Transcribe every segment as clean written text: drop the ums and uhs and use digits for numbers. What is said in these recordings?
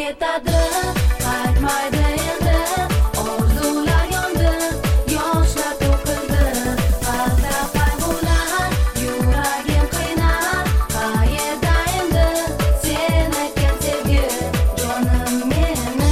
ketadi, qaytmaydi endi. Orzular yondi, yoshlar to'kildi. Qalbda qayg'ular, yuragim qiynar. Qayerda endi sen aytgan sevgi, jonim meni.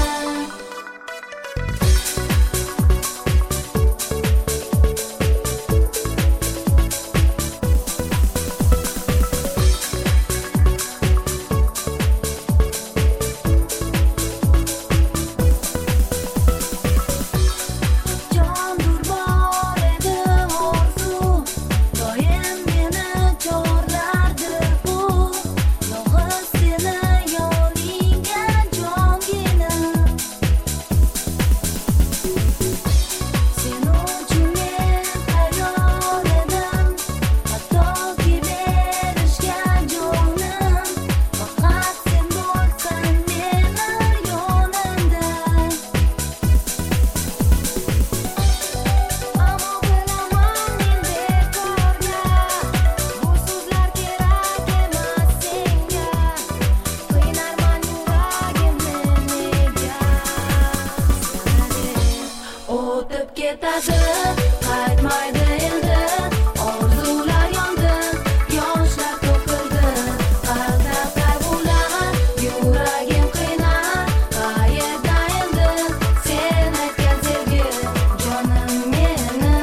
Ketadi, qaytmaydi endi. Orzular yondi, yoshlar to'kildi. Qalbda qayg'ular, yuragim qiynar. Qayerda endi sen aytgan sevgi, jonim meni.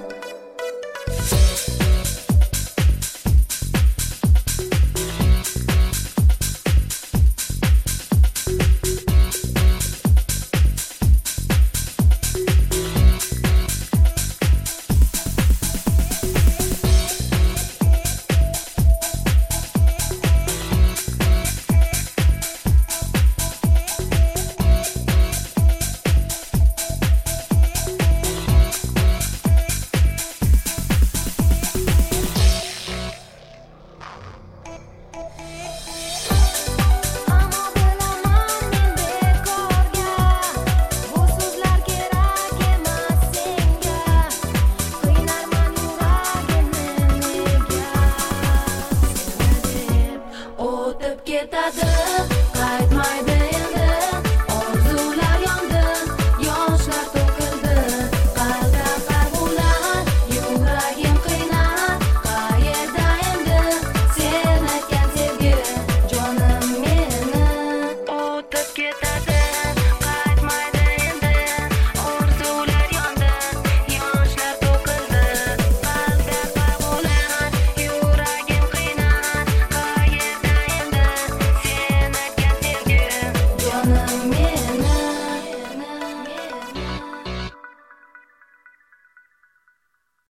Ketadi, qaytmaydi endi. Orzular yondi, yoshlar to'kildi. Qalbda qayg'ular, yuragim qiynar. Qayerda endi sen aytgan sevgi, jonim meni. O'tib ketadi, qaytmaydi endi. Orzular yondi, yoshlar to'kildi. Qalbda qayg'ular, yuragim qiynar. Qayerda sen aytgan sevgi, jonim meni.